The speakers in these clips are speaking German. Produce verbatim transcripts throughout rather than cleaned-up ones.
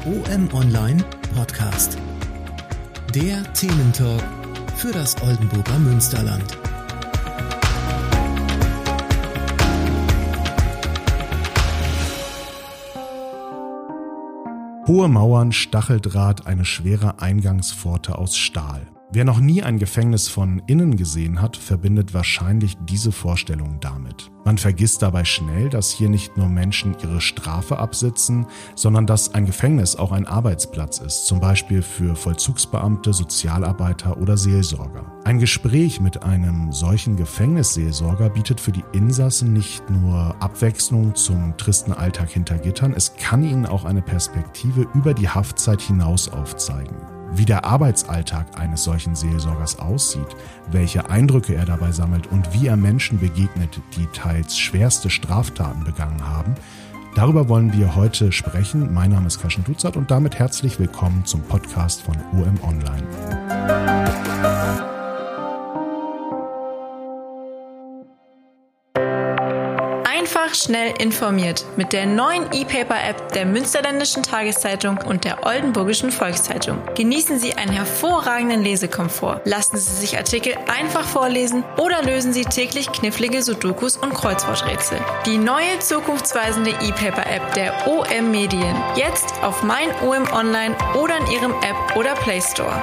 O M Online Podcast. Der Thementalk für das Oldenburger Münsterland. Hohe Mauern, Stacheldraht, eine schwere Eingangspforte aus Stahl. Wer noch nie ein Gefängnis von innen gesehen hat, verbindet wahrscheinlich diese Vorstellung damit. Man vergisst dabei schnell, dass hier nicht nur Menschen ihre Strafe absitzen, sondern dass ein Gefängnis auch ein Arbeitsplatz ist, zum Beispiel für Vollzugsbeamte, Sozialarbeiter oder Seelsorger. Ein Gespräch mit einem solchen Gefängnisseelsorger bietet für die Insassen nicht nur Abwechslung zum tristen Alltag hinter Gittern, es kann ihnen auch eine Perspektive über die Haftzeit hinaus aufzeigen. Wie der Arbeitsalltag eines solchen Seelsorgers aussieht, welche Eindrücke er dabei sammelt und wie er Menschen begegnet, die teils schwerste Straftaten begangen haben, darüber wollen wir heute sprechen. Mein Name ist Kaschen Dutzert und damit herzlich willkommen zum Podcast von O M Online. Einfach schnell informiert mit der neuen E-Paper-App der Münsterländischen Tageszeitung und der Oldenburgischen Volkszeitung. Genießen Sie einen hervorragenden Lesekomfort. Lassen Sie sich Artikel einfach vorlesen oder lösen Sie täglich knifflige Sudokus und Kreuzworträtsel. Die neue zukunftsweisende E-Paper-App der O M Medien. Jetzt auf mein O M Online oder in Ihrem App- oder Play Store.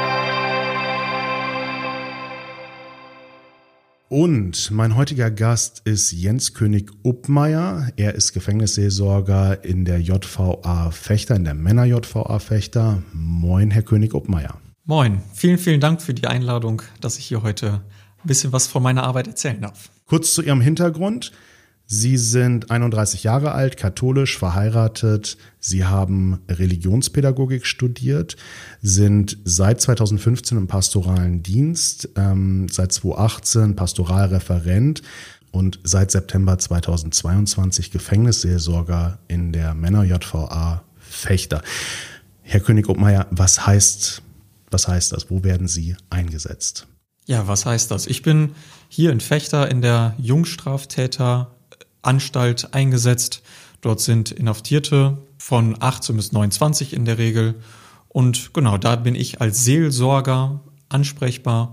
Und mein heutiger Gast ist Jens König-Uppmeier. Er ist Gefängnisseelsorger in der J V A Vechta, in der Männer-J V A Vechta. Moin, Herr König-Uppmeier. Moin, vielen, vielen Dank für die Einladung, dass ich hier heute ein bisschen was von meiner Arbeit erzählen darf. Kurz zu Ihrem Hintergrund. Sie sind einunddreißig Jahre alt, katholisch, verheiratet. Sie haben Religionspädagogik studiert, sind seit zweitausendfünfzehn im pastoralen Dienst, ähm, seit zweitausendachtzehn Pastoralreferent und seit September zweitausendzweiundzwanzig Gefängnisseelsorger in der Männer-J V A Vechta. Herr König-Uppmeier, was heißt, was heißt das? Wo werden Sie eingesetzt? Ja, was heißt das? Ich bin hier in Vechta in der Jungstraftäter Anstalt eingesetzt. Dort sind Inhaftierte von achtzehn bis neunundzwanzig in der Regel. Und genau, da bin ich als Seelsorger ansprechbar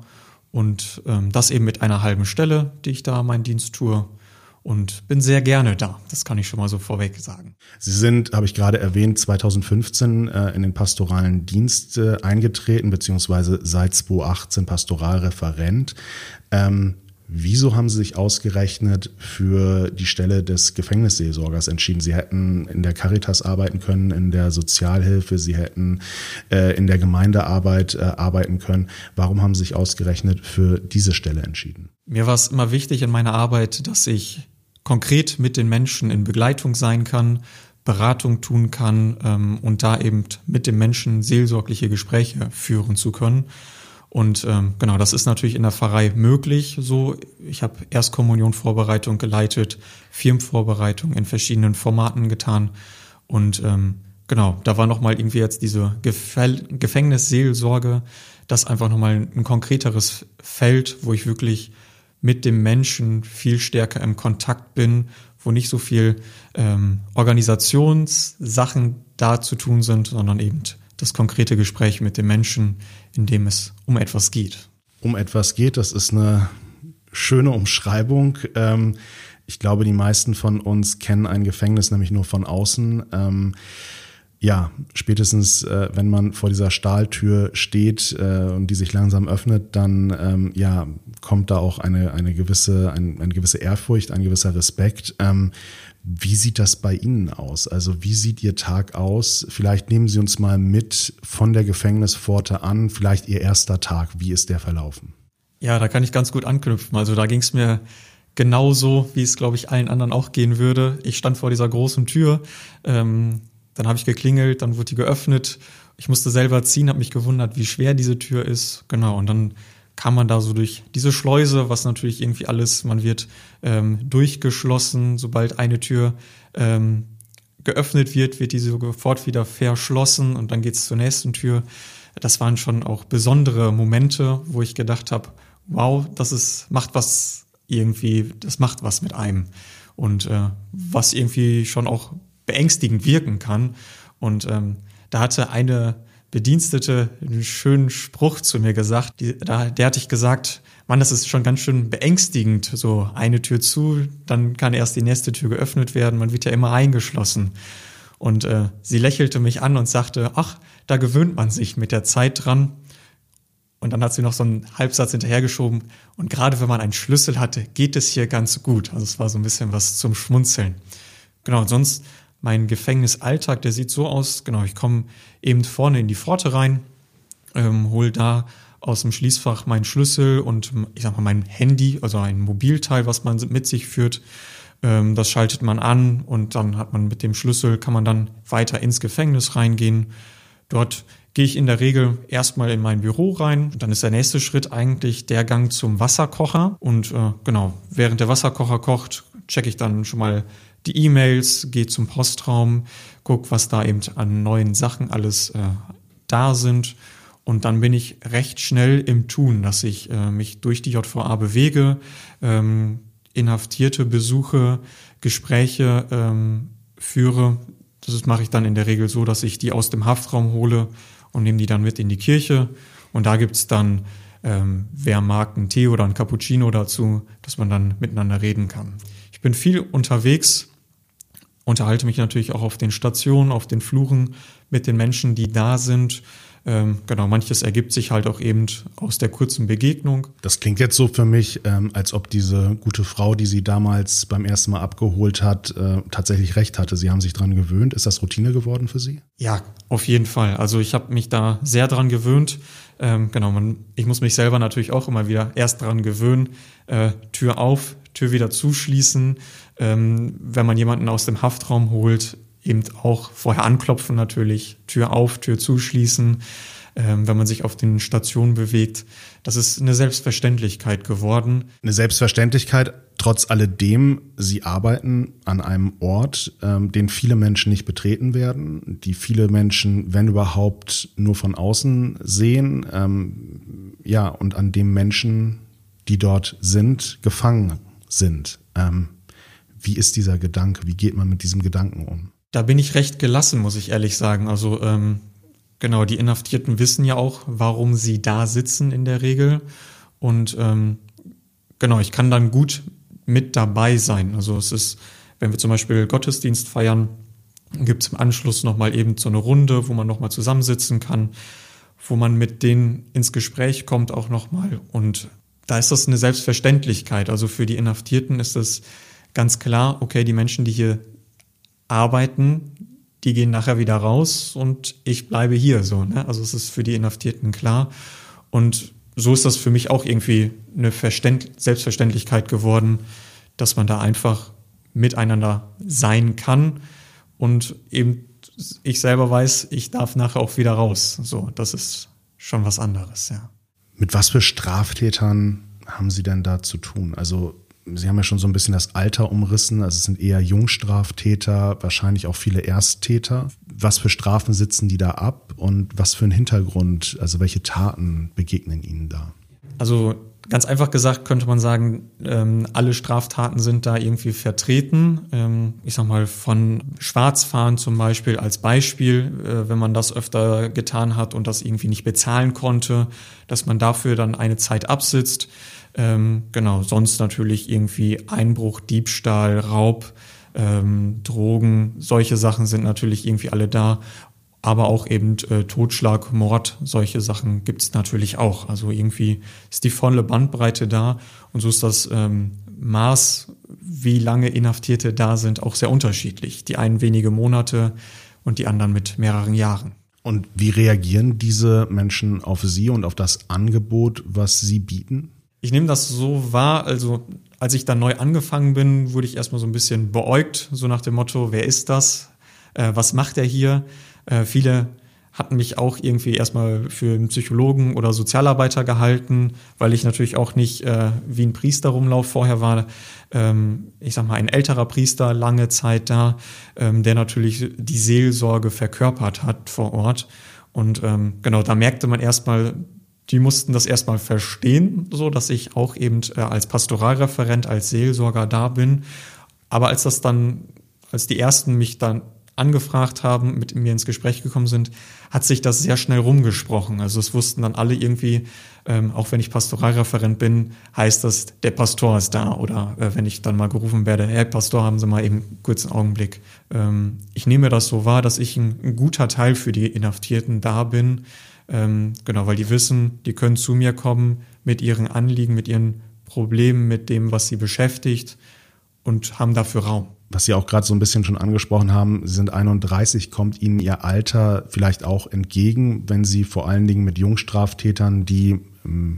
und ähm, das eben mit einer halben Stelle, die ich da meinen Dienst tue. Und bin sehr gerne da. Das kann ich schon mal so vorweg sagen. Sie sind, habe ich gerade erwähnt, zweitausendfünfzehn äh, in den pastoralen Dienst äh, eingetreten, beziehungsweise seit zweitausendachtzehn Pastoralreferent. Ähm, Wieso haben Sie sich ausgerechnet für die Stelle des Gefängnisseelsorgers entschieden? Sie hätten in der Caritas arbeiten können, in der Sozialhilfe, Sie hätten äh, in der Gemeindearbeit äh, arbeiten können. Warum haben Sie sich ausgerechnet für diese Stelle entschieden? Mir war es immer wichtig in meiner Arbeit, dass ich konkret mit den Menschen in Begleitung sein kann, Beratung tun kann ähm, und da eben mit dem Menschen seelsorgliche Gespräche führen zu können. Und ähm, genau, das ist natürlich in der Pfarrei möglich. So, ich habe Erstkommunionvorbereitung geleitet, Firmenvorbereitung in verschiedenen Formaten getan. Und ähm, genau, da war nochmal irgendwie jetzt diese Gefäll- Gefängnisseelsorge, das einfach nochmal ein konkreteres Feld, wo ich wirklich mit dem Menschen viel stärker im Kontakt bin, wo nicht so viel ähm, Organisationssachen da zu tun sind, sondern eben das konkrete Gespräch mit dem Menschen, in dem es um etwas geht. Um etwas geht, das ist eine schöne Umschreibung. Ähm, ich glaube, die meisten von uns kennen ein Gefängnis nämlich nur von außen. Ähm, ja, spätestens, äh, wenn man vor dieser Stahltür steht äh, und die sich langsam öffnet, dann ähm, ja, kommt da auch eine, eine gewisse, ein, eine gewisse Ehrfurcht, ein gewisser Respekt. Ähm, Wie sieht das bei Ihnen aus? Also wie sieht Ihr Tag aus? Vielleicht nehmen Sie uns mal mit von der Gefängnispforte an, vielleicht Ihr erster Tag. Wie ist der verlaufen? Ja, da kann ich ganz gut anknüpfen. Also da ging es mir genauso, wie es, glaube ich, allen anderen auch gehen würde. Ich stand vor dieser großen Tür, ähm, dann habe ich geklingelt, dann wurde die geöffnet. Ich musste selber ziehen, habe mich gewundert, wie schwer diese Tür ist. Genau, und dann kam man da so durch diese Schleuse, was natürlich irgendwie alles, man wird ähm, durchgeschlossen, sobald eine Tür ähm, geöffnet wird, wird diese sofort wieder verschlossen und dann geht's zur nächsten Tür. Das waren schon auch besondere Momente, wo ich gedacht habe, wow, das ist, macht was irgendwie, das macht was mit einem und äh, was irgendwie schon auch beängstigend wirken kann. Und ähm, Da hatte eine Bedienstete einen schönen Spruch zu mir gesagt. Die, da, der hatte ich gesagt, Mann, das ist schon ganz schön beängstigend. So eine Tür zu, dann kann erst die nächste Tür geöffnet werden. Man wird ja immer eingeschlossen. Und äh, sie lächelte mich an und sagte, ach, da gewöhnt man sich mit der Zeit dran. Und dann hat sie noch so einen Halbsatz hinterhergeschoben. Und gerade wenn man einen Schlüssel hatte, geht es hier ganz gut. Also es war so ein bisschen was zum Schmunzeln. Genau, und sonst mein Gefängnisalltag, der sieht so aus, genau, ich komme eben vorne in die Pforte rein, ähm, hole da aus dem Schließfach meinen Schlüssel und ich sag mal mein Handy, also ein Mobilteil, was man mit sich führt. Ähm, das schaltet man an und dann hat man mit dem Schlüssel, kann man dann weiter ins Gefängnis reingehen. Dort gehe ich in der Regel erstmal in mein Büro rein. Und dann ist der nächste Schritt eigentlich der Gang zum Wasserkocher. Und äh, genau, während der Wasserkocher kocht, checke ich dann schon mal die E-Mails, gehe zum Postraum, gucke, was da eben an neuen Sachen alles äh, da sind. Und dann bin ich recht schnell im Tun, dass ich äh, mich durch die J V A bewege, ähm, Inhaftierte besuche, Gespräche ähm, führe. Das mache ich dann in der Regel so, dass ich die aus dem Haftraum hole und nehme die dann mit in die Kirche. Und da gibt's dann, ähm, wer mag, einen Tee oder einen Cappuccino dazu, dass man dann miteinander reden kann. Ich bin viel unterwegs, unterhalte mich natürlich auch auf den Stationen, auf den Fluren mit den Menschen, die da sind. Ähm, genau, manches ergibt sich halt auch eben aus der kurzen Begegnung. Das klingt jetzt so für mich, ähm, als ob diese gute Frau, die sie damals beim ersten Mal abgeholt hat, äh, tatsächlich recht hatte. Sie haben sich dran gewöhnt. Ist das Routine geworden für Sie? Ja, auf jeden Fall. Also ich habe mich da sehr dran gewöhnt. Ähm, genau, man, ich muss mich selber natürlich auch immer wieder erst dran gewöhnen. Äh, Tür auf, Tür wieder zuschließen. Ähm, wenn man jemanden aus dem Haftraum holt, eben auch vorher anklopfen natürlich, Tür auf, Tür zuschließen, ähm, wenn man sich auf den Stationen bewegt. Das ist eine Selbstverständlichkeit geworden. Eine Selbstverständlichkeit, trotz alledem, Sie arbeiten an einem Ort, ähm, den viele Menschen nicht betreten werden, die viele Menschen, wenn überhaupt, nur von außen sehen, ähm, ja, und an dem Menschen, die dort sind, gefangen sind. Ähm, wie ist dieser Gedanke? Wie geht man mit diesem Gedanken um? Da bin ich recht gelassen, muss ich ehrlich sagen. Also ähm, genau, die Inhaftierten wissen ja auch, warum sie da sitzen in der Regel. Und ähm, genau, ich kann dann gut mit dabei sein. Also es ist, wenn wir zum Beispiel Gottesdienst feiern, gibt es im Anschluss nochmal eben so eine Runde, wo man nochmal zusammensitzen kann, wo man mit denen ins Gespräch kommt auch nochmal. Und da ist das eine Selbstverständlichkeit. Also für die Inhaftierten ist es ganz klar, okay, die Menschen, die hier arbeiten, die gehen nachher wieder raus und ich bleibe hier so, ne? Also es ist für die Inhaftierten klar. Und so ist das für mich auch irgendwie eine Verständ- Selbstverständlichkeit geworden, dass man da einfach miteinander sein kann und eben ich selber weiß, ich darf nachher auch wieder raus. So, das ist schon was anderes, ja. Mit was für Straftätern haben Sie denn da zu tun? Also Sie haben ja schon so ein bisschen das Alter umrissen, also es sind eher Jungstraftäter, wahrscheinlich auch viele Ersttäter. Was für Strafen sitzen die da ab und was für einen Hintergrund, also welche Taten begegnen ihnen da? Also ganz einfach gesagt könnte man sagen, ähm, alle Straftaten sind da irgendwie vertreten. Ähm, ich sag mal von Schwarzfahren zum Beispiel als Beispiel, äh, wenn man das öfter getan hat und das irgendwie nicht bezahlen konnte, dass man dafür dann eine Zeit absitzt. Ähm, genau, sonst natürlich irgendwie Einbruch, Diebstahl, Raub, ähm, Drogen, solche Sachen sind natürlich irgendwie alle da. Aber auch eben äh, Totschlag, Mord, solche Sachen gibt's natürlich auch. Also irgendwie ist die volle Bandbreite da und so ist das ähm, Maß, wie lange Inhaftierte da sind, auch sehr unterschiedlich. Die einen wenige Monate und die anderen mit mehreren Jahren. Und wie reagieren diese Menschen auf Sie und auf das Angebot, was Sie bieten? Ich nehme das so wahr, also als ich dann neu angefangen bin, wurde ich erstmal so ein bisschen beäugt, so nach dem Motto, wer ist das? Äh, was macht er hier? Äh, viele hatten mich auch irgendwie erstmal für einen Psychologen oder Sozialarbeiter gehalten, weil ich natürlich auch nicht äh, wie ein Priester rumlauf. Vorher war, ähm, ich sag mal, ein älterer Priester lange Zeit da, ähm, der natürlich die Seelsorge verkörpert hat vor Ort. Und ähm, genau, da merkte man erstmal, die mussten das erstmal verstehen, so dass ich auch eben äh, als Pastoralreferent, als Seelsorger da bin. Aber als das dann, als die ersten mich dann angefragt haben, mit mir ins Gespräch gekommen sind, hat sich das sehr schnell rumgesprochen. Also es wussten dann alle irgendwie, ähm, auch wenn ich Pastoralreferent bin, heißt das, der Pastor ist da. Oder äh, wenn ich dann mal gerufen werde, Herr Pastor, haben Sie mal eben kurz einen Augenblick. Ähm, ich nehme das so wahr, dass ich ein, ein guter Teil für die Inhaftierten da bin. Ähm, genau, weil die wissen, die können zu mir kommen mit ihren Anliegen, mit ihren Problemen, mit dem, was sie beschäftigt und haben dafür Raum. Was Sie auch gerade so ein bisschen schon angesprochen haben, Sie sind einunddreißig, kommt Ihnen Ihr Alter vielleicht auch entgegen, wenn Sie vor allen Dingen mit Jungstraftätern, die ähm,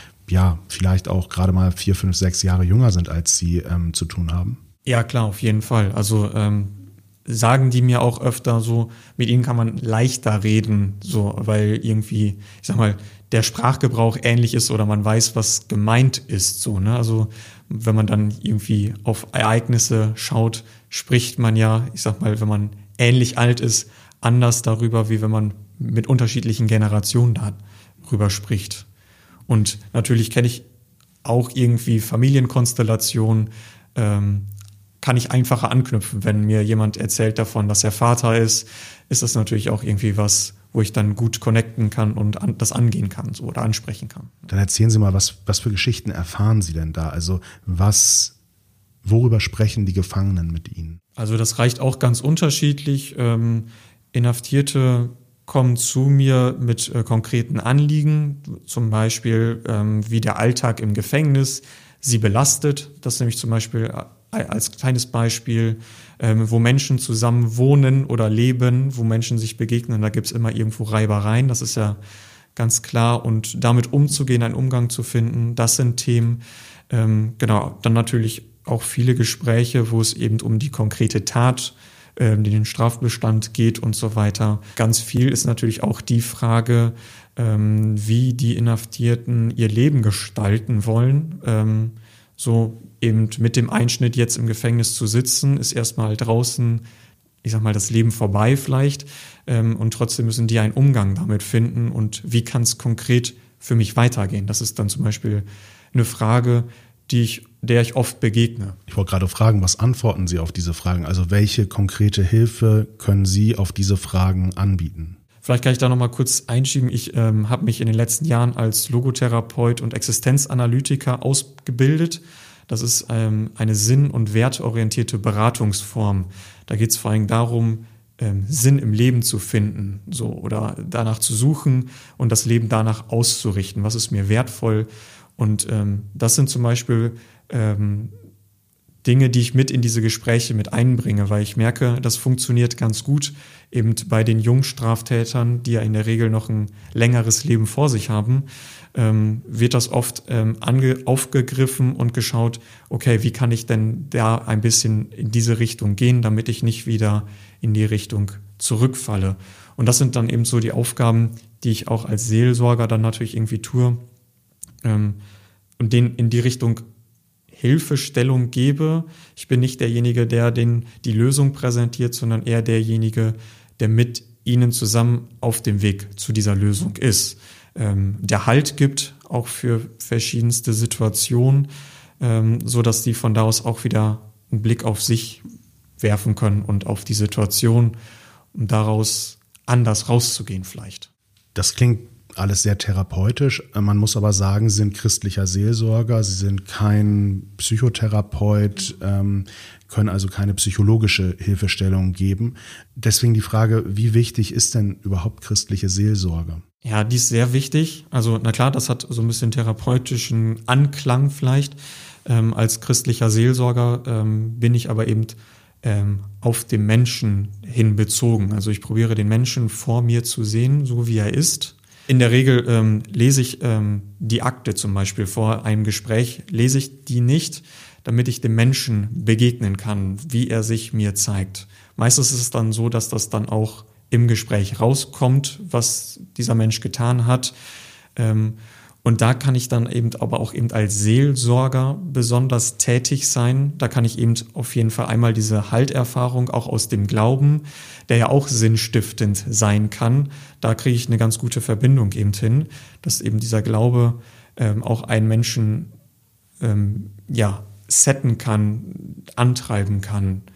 ja vielleicht auch gerade mal vier, fünf, sechs Jahre jünger sind als Sie, ähm, zu tun haben? Ja, klar, auf jeden Fall. Also ähm, sagen die mir auch öfter so, mit ihnen kann man leichter reden, so, weil irgendwie, ich sag mal, der Sprachgebrauch ähnlich ist oder man weiß, was gemeint ist, so, ne? Also wenn man dann irgendwie auf Ereignisse schaut, spricht man ja, ich sag mal, wenn man ähnlich alt ist, anders darüber, wie wenn man mit unterschiedlichen Generationen darüber spricht. Und natürlich kenne ich auch irgendwie Familienkonstellationen, ähm, kann ich einfacher anknüpfen. Wenn mir jemand erzählt davon, dass er Vater ist, ist das natürlich auch irgendwie was, wo ich dann gut connecten kann und an, das angehen kann so, oder ansprechen kann. Dann erzählen Sie mal, was, was für Geschichten erfahren Sie denn da? Also was, worüber sprechen die Gefangenen mit Ihnen? Also das reicht auch ganz unterschiedlich. Ähm, Inhaftierte kommen zu mir mit äh, konkreten Anliegen, zum Beispiel ähm, wie der Alltag im Gefängnis sie belastet. Das ist nämlich zum Beispiel als kleines Beispiel, ähm, wo Menschen zusammen wohnen oder leben, wo Menschen sich begegnen, da gibt's immer irgendwo Reibereien, das ist ja ganz klar. Und damit umzugehen, einen Umgang zu finden, das sind Themen. Ähm, genau, dann natürlich auch viele Gespräche, wo es eben um die konkrete Tat, ähm, den Strafbestand geht und so weiter. Ganz viel ist natürlich auch die Frage, ähm, wie die Inhaftierten ihr Leben gestalten wollen. Ähm, so eben mit dem Einschnitt jetzt im Gefängnis zu sitzen, ist erstmal draußen, ich sag mal, das Leben vorbei vielleicht. Ähm, und trotzdem müssen die einen Umgang damit finden. Und wie kann es konkret für mich weitergehen? Das ist dann zum Beispiel eine Frage, die ich, der ich oft begegne. Ich wollte gerade fragen, was antworten Sie auf diese Fragen? Also welche konkrete Hilfe können Sie auf diese Fragen anbieten? Vielleicht kann ich da noch mal kurz einschieben. Ich ähm, habe mich in den letzten Jahren als Logotherapeut und Existenzanalytiker ausgebildet. Das ist ähm, eine sinn- und wertorientierte Beratungsform. Da geht es vor allem darum, ähm, Sinn im Leben zu finden, so, oder danach zu suchen und das Leben danach auszurichten. Was ist mir wertvoll? Und ähm, das sind zum Beispiel ähm, Dinge, die ich mit in diese Gespräche mit einbringe, weil ich merke, das funktioniert ganz gut eben bei den Jungstraftätern, die ja in der Regel noch ein längeres Leben vor sich haben, ähm, wird das oft ähm, ange- aufgegriffen und geschaut, okay, wie kann ich denn da ein bisschen in diese Richtung gehen, damit ich nicht wieder in die Richtung zurückfalle. Und das sind dann eben so die Aufgaben, die ich auch als Seelsorger dann natürlich irgendwie tue, ähm, und denen in die Richtung Hilfestellung gebe. Ich bin nicht derjenige, der den die Lösung präsentiert, sondern eher derjenige, der mit ihnen zusammen auf dem Weg zu dieser Lösung ist. Ähm, der Halt gibt, auch für verschiedenste Situationen, ähm, so dass die von da aus auch wieder einen Blick auf sich werfen können und auf die Situation, um daraus anders rauszugehen vielleicht. Das klingt alles sehr therapeutisch. Man muss aber sagen, Sie sind christlicher Seelsorger, Sie sind kein Psychotherapeut, ähm, können also keine psychologische Hilfestellung geben. Deswegen die Frage, wie wichtig ist denn überhaupt christliche Seelsorge? Ja, die ist sehr wichtig. Also na klar, das hat so ein bisschen therapeutischen Anklang vielleicht. Ähm, als christlicher Seelsorger ähm, bin ich aber eben ähm, auf den Menschen hin bezogen. Also ich probiere den Menschen vor mir zu sehen, so wie er ist. In der Regel ähm, lese ich ähm, die Akte zum Beispiel vor einem Gespräch, lese ich die nicht, damit ich dem Menschen begegnen kann, wie er sich mir zeigt. Meistens ist es dann so, dass das dann auch im Gespräch rauskommt, was dieser Mensch getan hat. Ähm, und da kann ich dann eben aber auch eben als Seelsorger besonders tätig sein. Da kann ich eben auf jeden Fall einmal diese Halterfahrung auch aus dem Glauben, der ja auch sinnstiftend sein kann. Da kriege ich eine ganz gute Verbindung eben hin, dass eben dieser Glaube ähm, auch einen Menschen ähm, ja setten kann, antreiben kann,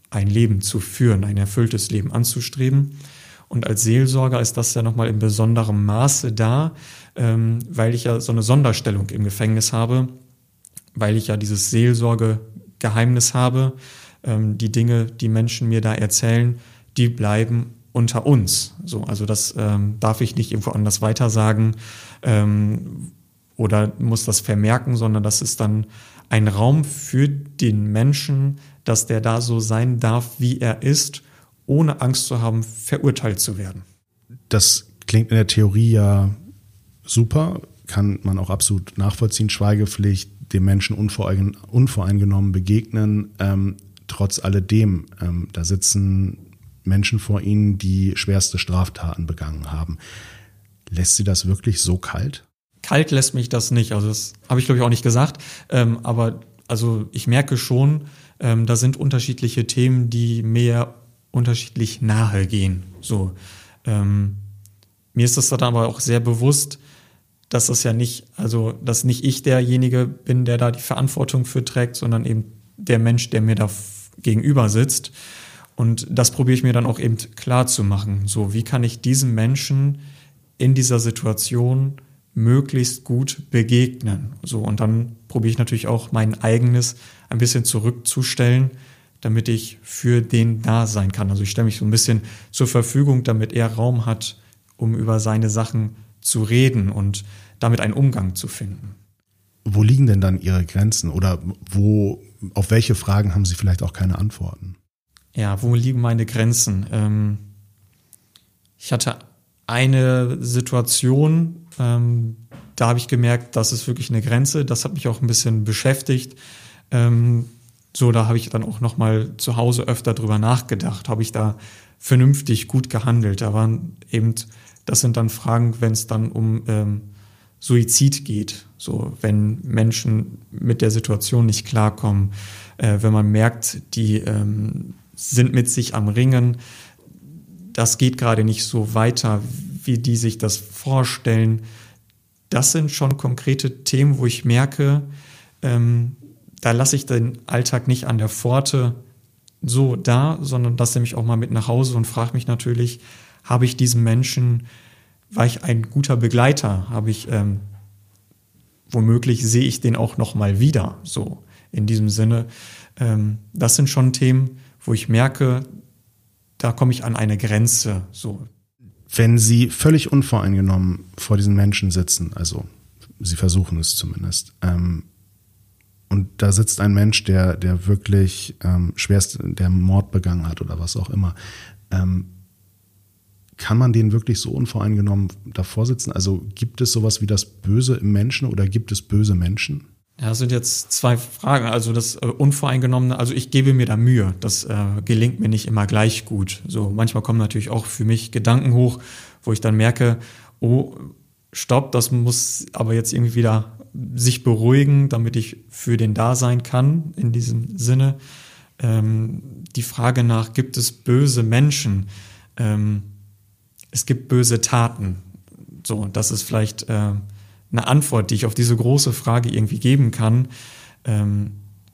ein Leben zu führen, ein erfülltes Leben anzustreben. Und als Seelsorger ist das ja nochmal in besonderem Maße da, ähm, weil ich ja so eine Sonderstellung im Gefängnis habe, weil ich ja dieses Seelsorgegeheimnis habe. Ähm, die Dinge, die Menschen mir da erzählen, die bleiben unter uns. So, also das ähm, darf ich nicht irgendwo anders weitersagen ähm, oder muss das vermerken, sondern das ist dann ein Raum für den Menschen, dass der da so sein darf, wie er ist, ohne Angst zu haben, verurteilt zu werden. Das klingt in der Theorie ja super, kann man auch absolut nachvollziehen, Schweigepflicht, dem Menschen unvoreingenommen begegnen. Ähm, trotz alledem, ähm, da sitzen Menschen vor Ihnen, die schwerste Straftaten begangen haben. Lässt Sie das wirklich so kalt? Kalt lässt mich das nicht, also das habe ich glaube ich auch nicht gesagt, ähm, aber also ich merke schon, ähm, da sind unterschiedliche Themen, die mir unterschiedlich nahe gehen. So, ähm, mir ist das dann aber auch sehr bewusst, dass das ja nicht, also dass nicht ich derjenige bin, der da die Verantwortung für trägt, sondern eben der Mensch, der mir da gegenüber sitzt. Und das probiere ich mir dann auch eben klar zu machen. So, wie kann ich diesem Menschen in dieser Situation möglichst gut begegnen? So, und dann probiere ich natürlich auch mein eigenes ein bisschen zurückzustellen, damit ich für den da sein kann. Also ich stelle mich so ein bisschen zur Verfügung, damit er Raum hat, um über seine Sachen zu reden und damit einen Umgang zu finden. Wo liegen denn dann Ihre Grenzen oder wo, auf welche Fragen haben Sie vielleicht auch keine Antworten? Ja, wo liegen meine Grenzen? Ähm, ich hatte eine Situation, ähm, da habe ich gemerkt, das ist wirklich eine Grenze. Das hat mich auch ein bisschen beschäftigt. Ähm, so, da habe ich dann auch nochmal zu Hause öfter drüber nachgedacht. Habe ich da vernünftig gut gehandelt? Da waren eben, das sind dann Fragen, wenn es dann um ähm, Suizid geht. So, wenn Menschen mit der Situation nicht klarkommen, äh, wenn man merkt, die ähm, sind mit sich am Ringen, das geht gerade nicht so weiter, wie die sich das vorstellen. Das sind schon konkrete Themen, wo ich merke, ähm, da lasse ich den Alltag nicht an der Pforte so da, sondern das nehme ich auch mal mit nach Hause und frage mich natürlich, habe ich diesen Menschen, war ich ein guter Begleiter, habe ich, ähm, womöglich sehe ich den auch noch mal wieder, so in diesem Sinne. Ähm, das sind schon Themen, wo ich merke, da komme ich an eine Grenze. So. Wenn Sie völlig unvoreingenommen vor diesen Menschen sitzen, also Sie versuchen es zumindest, ähm, und da sitzt ein Mensch, der, der wirklich ähm, schwerst, der Mord begangen hat oder was auch immer, ähm, kann man den wirklich so unvoreingenommen davor sitzen? Also gibt es sowas wie das Böse im Menschen oder gibt es böse Menschen? Ja, das sind jetzt zwei Fragen. Also das äh, Unvoreingenommene, also ich gebe mir da Mühe. Das äh, gelingt mir nicht immer gleich gut. So, manchmal kommen natürlich auch für mich Gedanken hoch, wo ich dann merke, oh, stopp, das muss aber jetzt irgendwie wieder sich beruhigen, damit ich für den da sein kann, in diesem Sinne. Ähm, die Frage nach, gibt es böse Menschen? Ähm, es gibt böse Taten. So, das ist vielleicht äh, eine Antwort, die ich auf diese große Frage irgendwie geben kann. Ähm,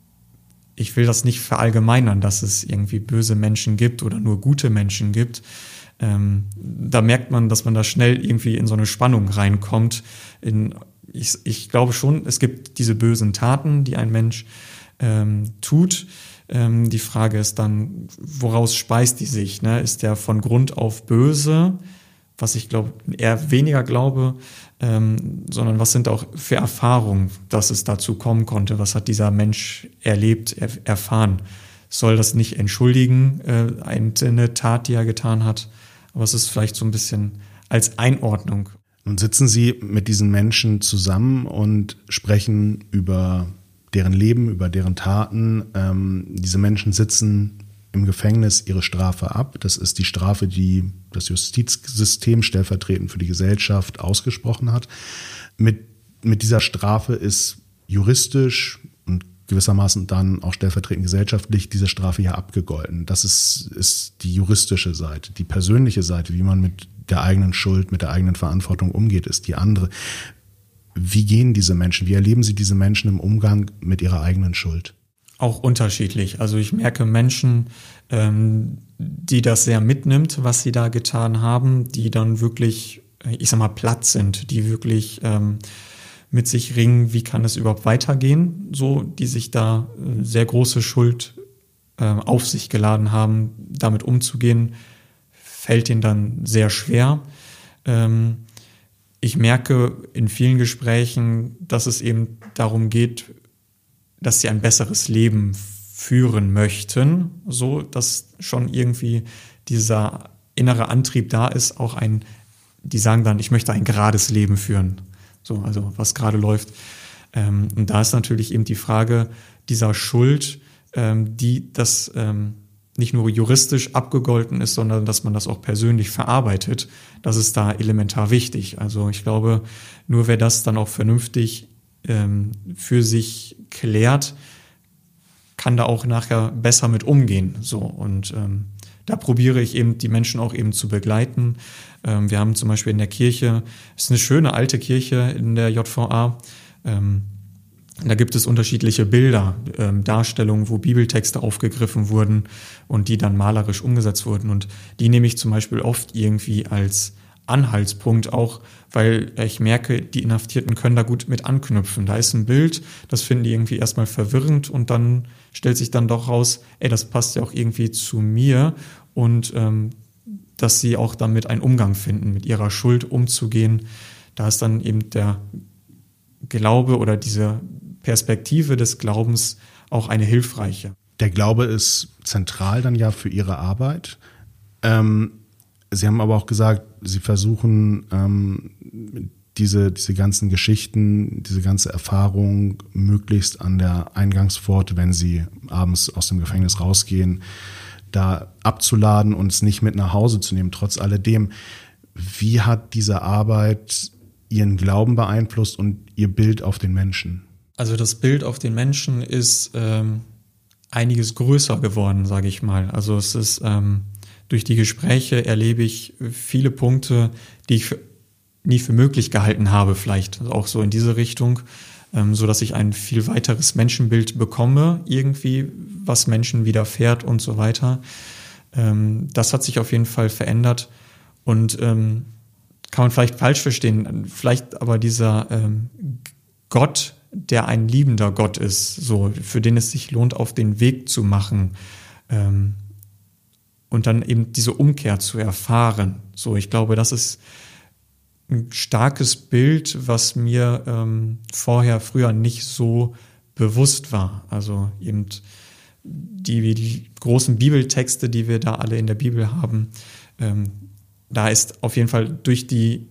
ich will das nicht verallgemeinern, dass es irgendwie böse Menschen gibt oder nur gute Menschen gibt. Ähm, da merkt man, dass man da schnell irgendwie in so eine Spannung reinkommt. In, ich, ich glaube schon, es gibt diese bösen Taten, die ein Mensch ähm, tut. Ähm, die Frage ist dann, woraus speist die sich? Ne? Ist der von Grund auf böse? Was ich glaube, eher weniger glaube, ähm, sondern was sind auch für Erfahrungen, dass es dazu kommen konnte? Was hat dieser Mensch erlebt, er, erfahren? Soll das nicht entschuldigen, äh, eine Tat, die er getan hat? Aber es ist vielleicht so ein bisschen als Einordnung. Nun sitzen Sie mit diesen Menschen zusammen und sprechen über deren Leben, über deren Taten. Ähm, diese Menschen sitzen im Gefängnis ihre Strafe ab. Das ist die Strafe, die das Justizsystem stellvertretend für die Gesellschaft ausgesprochen hat. Mit, mit dieser Strafe ist juristisch und gewissermaßen dann auch stellvertretend gesellschaftlich diese Strafe ja abgegolten. Das ist, ist die juristische Seite. Die persönliche Seite, wie man mit der eigenen Schuld, mit der eigenen Verantwortung umgeht, ist die andere. Wie gehen diese Menschen? Wie erleben Sie diese Menschen im Umgang mit ihrer eigenen Schuld? Auch unterschiedlich. Also ich merke Menschen, ähm, die das sehr mitnimmt, was sie da getan haben, die dann wirklich, ich sag mal, platt sind, die wirklich ähm, mit sich ringen, wie kann es überhaupt weitergehen, so, die sich da äh, sehr große Schuld äh, auf sich geladen haben, damit umzugehen, fällt ihnen dann sehr schwer. Ähm, ich merke in vielen Gesprächen, dass es eben darum geht, dass sie ein besseres Leben führen möchten, so dass schon irgendwie dieser innere Antrieb da ist, auch ein, die sagen dann, ich möchte ein gerades Leben führen, so, also was gerade läuft. Ähm, und da ist natürlich eben die Frage dieser Schuld, ähm, die das ähm, nicht nur juristisch abgegolten ist, sondern dass man das auch persönlich verarbeitet, das ist da elementar wichtig. Also ich glaube, nur wer das dann auch vernünftig ähm, für sich klärt, kann da auch nachher besser mit umgehen. So, und ähm, da probiere ich eben die Menschen auch eben zu begleiten. Ähm, wir haben zum Beispiel in der Kirche, es ist eine schöne alte Kirche in der J V A, ähm, da gibt es unterschiedliche Bilder, ähm, Darstellungen, wo Bibeltexte aufgegriffen wurden und die dann malerisch umgesetzt wurden. Und die nehme ich zum Beispiel oft irgendwie als Anhaltspunkt auch, weil ich merke, die Inhaftierten können da gut mit anknüpfen. Da ist ein Bild, das finden die irgendwie erstmal verwirrend und dann stellt sich dann doch raus, ey, das passt ja auch irgendwie zu mir und ähm, dass sie auch damit einen Umgang finden, mit ihrer Schuld umzugehen. Da ist dann eben der Glaube oder diese Perspektive des Glaubens auch eine hilfreiche. Der Glaube ist zentral dann ja für Ihre Arbeit. Ähm, Sie haben aber auch gesagt, Sie versuchen ähm, diese, diese ganzen Geschichten, diese ganze Erfahrung möglichst an der Eingangspforte, wenn Sie abends aus dem Gefängnis rausgehen, da abzuladen und es nicht mit nach Hause zu nehmen. Trotz alledem, wie hat diese Arbeit Ihren Glauben beeinflusst und Ihr Bild auf den Menschen? Also das Bild auf den Menschen ist ähm, einiges größer geworden, sage ich mal. Also es ist ähm, durch die Gespräche erlebe ich viele Punkte, die ich für, nie für möglich gehalten habe, vielleicht also auch so in diese Richtung, ähm, so dass ich ein viel weiteres Menschenbild bekomme, irgendwie, was Menschen widerfährt und so weiter. Ähm, das hat sich auf jeden Fall verändert und ähm, kann man vielleicht falsch verstehen, vielleicht aber dieser ähm, Gott, der ein liebender Gott ist, so für den es sich lohnt, auf den Weg zu machen, ähm, und dann eben diese Umkehr zu erfahren. So, ich glaube, das ist ein starkes Bild, was mir ähm, vorher, früher nicht so bewusst war. Also eben die, die großen Bibeltexte, die wir da alle in der Bibel haben, ähm, da ist auf jeden Fall durch die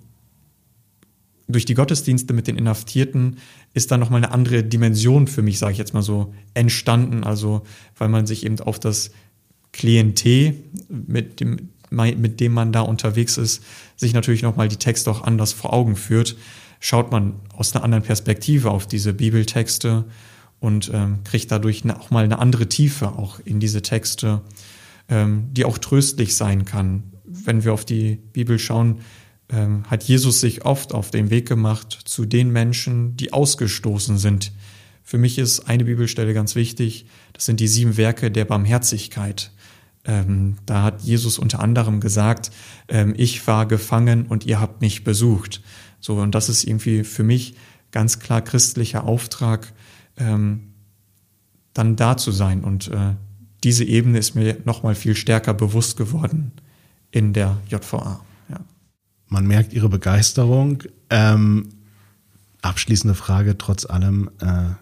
durch die Gottesdienste mit den Inhaftierten ist da nochmal eine andere Dimension für mich, sage ich jetzt mal so, entstanden. Also weil man sich eben auf das Klientel, mit dem, mit dem man da unterwegs ist, sich natürlich nochmal die Texte auch anders vor Augen führt, schaut man aus einer anderen Perspektive auf diese Bibeltexte und ähm, kriegt dadurch auch mal eine andere Tiefe auch in diese Texte, ähm, die auch tröstlich sein kann. Wenn wir auf die Bibel schauen, ähm, hat Jesus sich oft auf den Weg gemacht zu den Menschen, die ausgestoßen sind. Für mich ist eine Bibelstelle ganz wichtig, das sind die sieben Werke der Barmherzigkeit. Ähm, da hat Jesus unter anderem gesagt, ähm, ich war gefangen und ihr habt mich besucht. So, und das ist irgendwie für mich ganz klar christlicher Auftrag, ähm, dann da zu sein. Und äh, diese Ebene ist mir nochmal viel stärker bewusst geworden in der J V A. Ja. Man merkt Ihre Begeisterung. Ähm, abschließende Frage trotz allem, äh,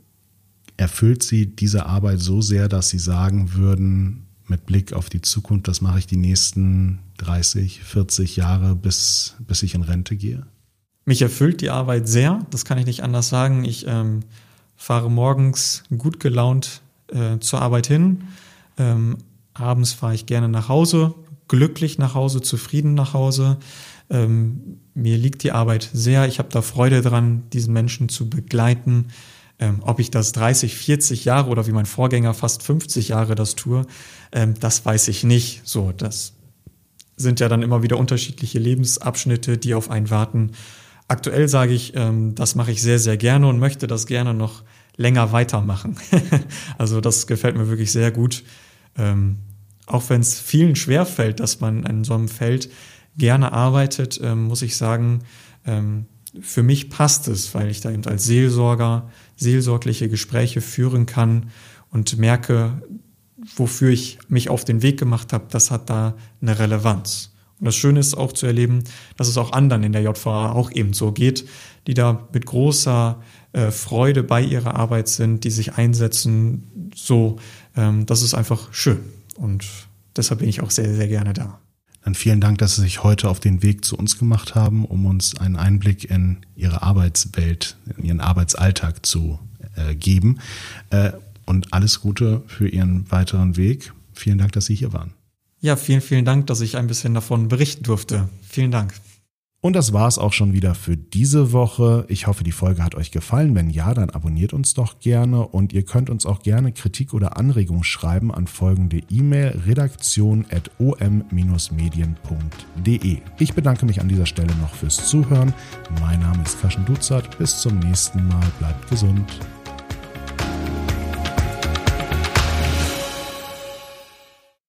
erfüllt Sie diese Arbeit so sehr, dass Sie sagen würden, mit Blick auf die Zukunft, das mache ich die nächsten dreißig, vierzig Jahre, bis, bis ich in Rente gehe? Mich erfüllt die Arbeit sehr, das kann ich nicht anders sagen. Ich ähm, fahre morgens gut gelaunt äh, zur Arbeit hin. Ähm, abends fahre ich gerne nach Hause, glücklich nach Hause, zufrieden nach Hause. Ähm, mir liegt die Arbeit sehr. Ich habe da Freude dran, diesen Menschen zu begleiten. Ähm, ob ich das dreißig, vierzig Jahre oder wie mein Vorgänger fast fünfzig Jahre das tue, ähm, das weiß ich nicht. So, das sind ja dann immer wieder unterschiedliche Lebensabschnitte, die auf einen warten. Aktuell sage ich, ähm, das mache ich sehr, sehr gerne und möchte das gerne noch länger weitermachen. Also das gefällt mir wirklich sehr gut. Ähm, auch wenn es vielen schwerfällt, dass man in so einem Feld gerne arbeitet, ähm, muss ich sagen, ähm, für mich passt es, weil ich da eben als Seelsorger seelsorgliche Gespräche führen kann und merke, wofür ich mich auf den Weg gemacht habe, das hat da eine Relevanz. Und das Schöne ist auch zu erleben, dass es auch anderen in der J V A auch eben so geht, die da mit großer äh, Freude bei ihrer Arbeit sind, die sich einsetzen. So, ähm, das ist einfach schön. Und deshalb bin ich auch sehr, sehr gerne da. Dann vielen Dank, dass Sie sich heute auf den Weg zu uns gemacht haben, um uns einen Einblick in Ihre Arbeitswelt, in Ihren Arbeitsalltag zu äh, geben. Äh, und alles Gute für Ihren weiteren Weg. Vielen Dank, dass Sie hier waren. Ja, vielen, vielen Dank, dass ich ein bisschen davon berichten durfte. Vielen Dank. Und das war es auch schon wieder für diese Woche. Ich hoffe, die Folge hat euch gefallen. Wenn ja, dann abonniert uns doch gerne und ihr könnt uns auch gerne Kritik oder Anregung schreiben an folgende E-Mail redaktion at o m bindestrich medien punkt d e. Ich bedanke mich an dieser Stelle noch fürs Zuhören. Mein Name ist Kaschen Duzert. Bis zum nächsten Mal. Bleibt gesund.